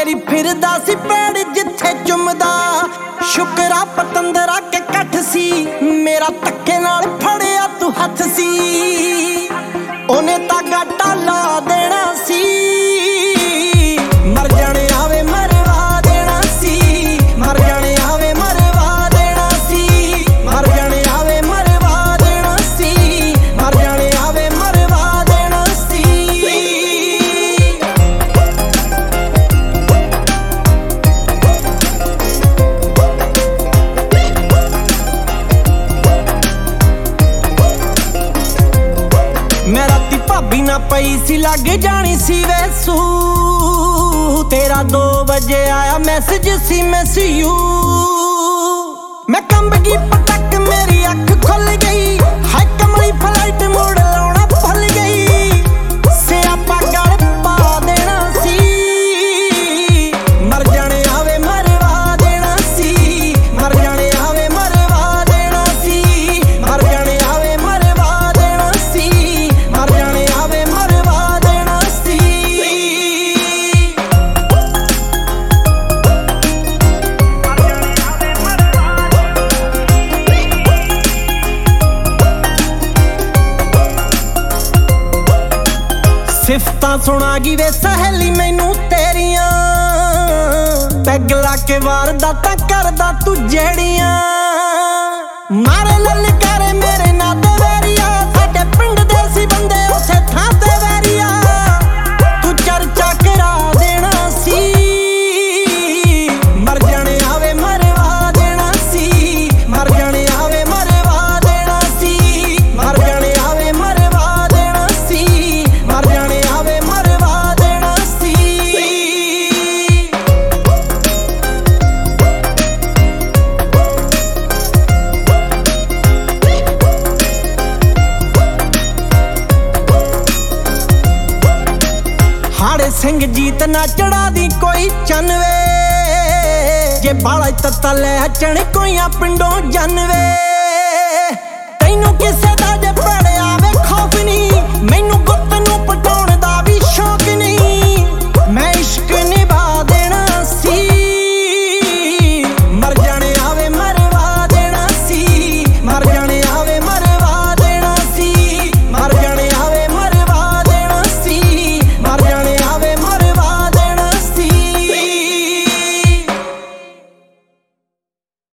ਮੇਰੀ ਫਿਰਦਾ ਸੀ ਪੈੜ ਜਿੱਥੇ ਚੁੰਮਦਾ ਸ਼ੁਕਰਾ ਪਤੰਦਰਾ ਕੇ ਕੱਠ ਸੀ ਮੇਰਾ ਧੱਕੇ ਨਾਲ ਫੜਿਆ ਤੂੰ ਹੱਥ ਸੀ ਉਹਨੇ ਤਾਂ ਗਾਟਾ ਲਾ ਦੇਣਾ ਸੀ ਮਰ ਜਾਣੇ ਆਵੇ ਮਰਵਾ ਦੇਣਾ ਸੀ ਮਰ ਜਾਣੇ ਆਵੇ ਮਰਵਾ ਦੇਣਾ ਸੀ ਮਰ ਜਾਣੇ ਆਵੇ ਮਰਵਾ ਦੇਣਾ ਸੀ ਮਰ ਜਾਣੇ ਆਵੇ ਮਰਵਾ ਦੇਣਾ ਸੀ ਮੈਂ ਰਾਤੀ ਭਾਬੀ ਨਾ ਪਈ ਸੀ ਲੱਗ ਜਾਣੀ ਸੀ ਵੈਸੂ ਤੇਰਾ 2 ਵਜੇ ਆਇਆ ਮੈਸੇਜ ਸੀ ਮਿਸ ਯੂ ਮੈਂ ਕੰਬ ਗਈ ਪਟਕ ਮੇਰੀ ਅੱਖ ਖੁੱਲ ਗਈ ਹਾਏ ਕਮਲੀ ਫਲਾਈਟ ਮੋੜ ਲਾਉਣਾ ਭੁੱਲ ਗਈ ਸਿਆਪਾ ਗਲ ਪਾ ਦੇਣਾ ਸੀ ਮਰ ਜਾਣੇ ਆਵੇ ਮਰਵਾ ਦੇਣਾ ਸੀ ਮਰ ਜਾਣੇ ਆਵੇ ਮਰਵਾ ਦੇਣਾ ਸੀ ਮਰ ਜਾਣੇ ਆਵੇ ਮਰਵਾ ਦੇਣਾ ਸੀ ਮਰ ਜਾਣੇ ਆਵੇ ਮਰਵਾ ਦੇਣਾ ਸੀ ਸਿਫਤਾਂ ਸੁਣਾਗੀ ਵੇ ਸਹੇਲੀ ਮੈਨੂੰ ਤੇਰੀਆਂ ਪੈਗ ਲਾ ਕੇ ਵਾਰਦਾਤਾਂ ਕਰਦਾ ਤੂੰ ਜਿਹੜੀਆਂ ਮਾਰੇ ਲਲਕਾਰੇ ਮੇਰੇ ਨਾਂ ਤੇ ਵੈਰੀਆ ਸਾਡੇ ਪਿੰਡ ਦੇ ਸੀ ਬੰਦੇ ਉਸੇ ਥਾਂ ਤੇ ਵੈਰੀਆ ਤੂੰ ਚਰਚਾ ਕਰਾ ਦੇਣਾ ਸੀ ਮਰ ਜਾਣੇ ਆਵੇ ਮਰਵਾ ਦੇਣਾ ਸੀ ਮਰ ਜਾਣੇ ਆਵੇ ਮਰਵਾ ਦੇਣਾ ਸੀ ਮਰ ਜਾਣੇ ਆਵੇ ਮਰਵਾ ਦੇਣਾ ਸੀ ਮਰ ਜਾਣੇ ਆਵੇ ਮਰਵਾ ਦੇਣਾ ਸੀ ਹਾੜੇ ਸਿੰਘ ਜੀਤ ਨਾ ਚੜਾ ਦੀ ਕੋਈ ਚੰਨਵੇ ਜੇ ਬਾਲਾ ਤੱਤਾ ਲੈ ਚਣ ਕੋਈਆਂ ਪਿੰਡੋਂ ਜਨਵੇ ਤੈਨੂੰ ਕਿਸੇ